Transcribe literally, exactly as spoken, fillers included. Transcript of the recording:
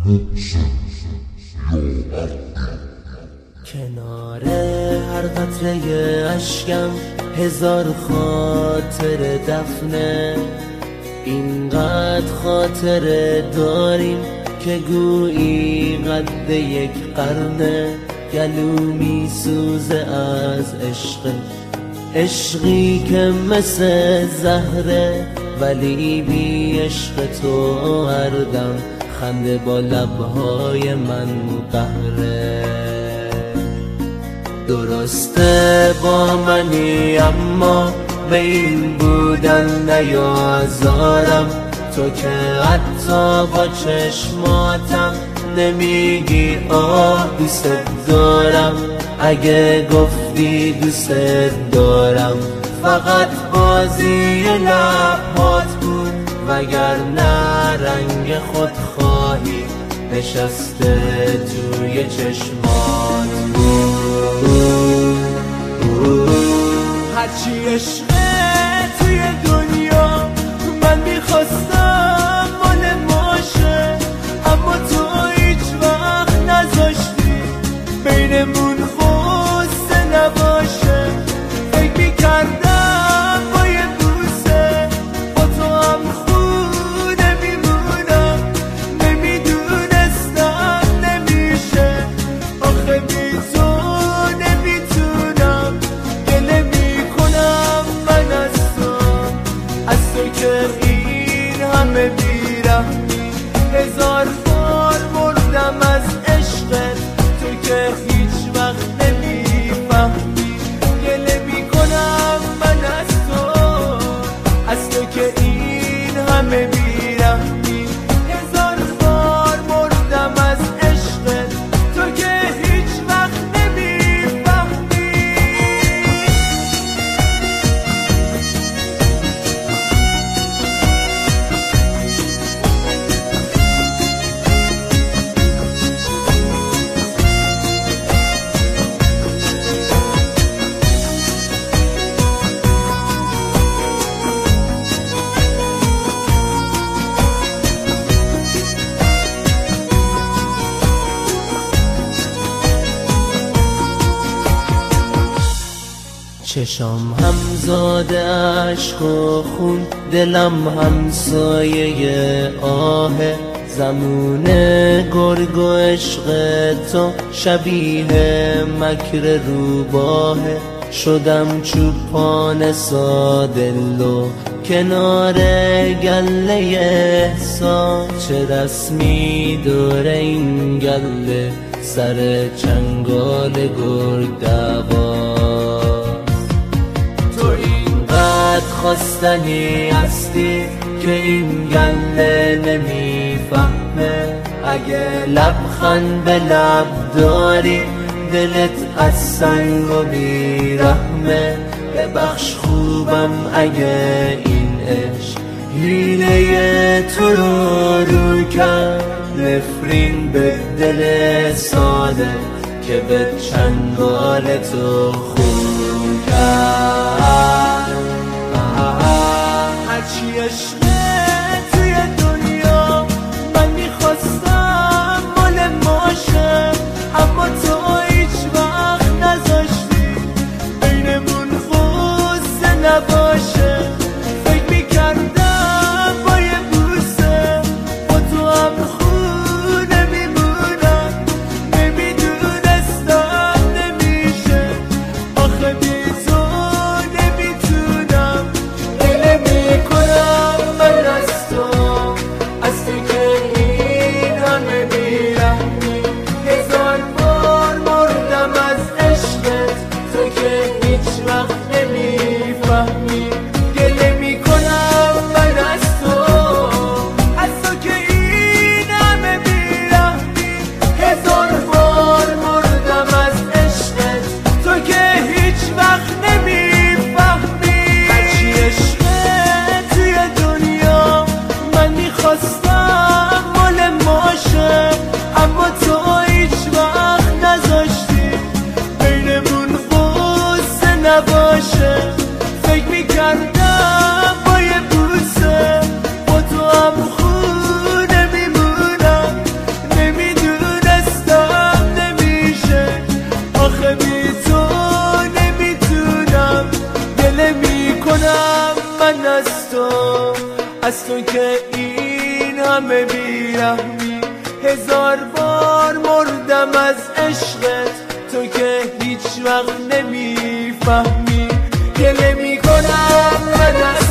کنار هر قطره اشکم هزار خاطر دفنه، اینقدر خاطره داریم که گویی قد یک قرنه. گلو می سوزه از عشق، عشقی که مثل زهره، ولی بی عشق تو هر دم خنده با لبهای من قهره. درسته با منی اما به این بودن نیازارم، تو که حتی با چشماتم نمیگی آه دوست دارم. اگه گفتی دوست دارم فقط بازی لبات بود، وگرنه رنگ خودخواهی نشسته توی چشمات بود. هرچی عشقه توی دنیا من میخواستم مال ماشه، اما تو هیچ وقت نذاشتی بینمون خواسته نباشه. فکر میکردم با یه بوسه با تو هم خونه میمونم، نمیدونستم نمیشه. آخه بی تو نمیتونم، گله میکنم من از تو، از تو که این همه بیرحمی. هزار بار مردم از عشقت، تو که هیچ وقت نمیفهمی. گله میکنم من از تو، از تو که این همه بیرحمی. هزار بار مردم از عشقت، تو که هیچ وقت نمیفهمی. چشام همزاده عشق و خون، دلم همسایه آهه. زمون گرگ و عشق تو شبیه مکر روباهه. شدم چوپان سادلو کنار گله احسان، چه رسمی دور این گله سر چنگال گرگ دوا. خواستنی هستی که این گله نمیفهمه. اگه لبخند به لب داری دلت از سنگ و بیرحمه. ببخش خوبم اگه این عشق حیله تو رو رو کرد. نفرین به دل ساده که به چنگال تو خون کرد. هرچی عشقه توی دنیا من میخواستم مال ماشه، اما تو هیچ وقت نذاشتی بینمون خواسته نباشه. فکر میکردم با یه بوسه با تو هم خونه میمونم، نمیدونستم نمیشه. آخه بی تو نمیتونم، گله میکنم من از تو، از تو که این همه بیرحمی. هزار بار مردم از عشقت، تو که هیچ وقت نمیفهمی. گله میکنم من از